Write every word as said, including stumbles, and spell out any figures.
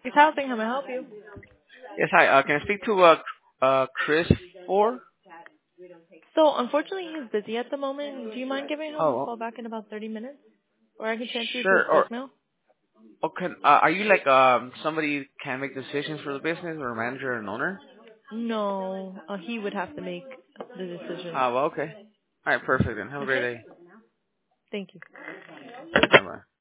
His housing, how may I help you? Yes, hi. Uh, can I speak to uh, uh, Chris Four? So, unfortunately, he's busy at the moment. Do you mind giving him a Oh, call back in about thirty minutes? Or I can transfer you to his sure. Or, voicemail? or can, uh, are you like um somebody can make decisions for the business, or a manager and owner? No, uh, he would have to make the decision. Ah, well, okay. All right, perfect then. Have a great Okay? day. Thank you. Bye bye.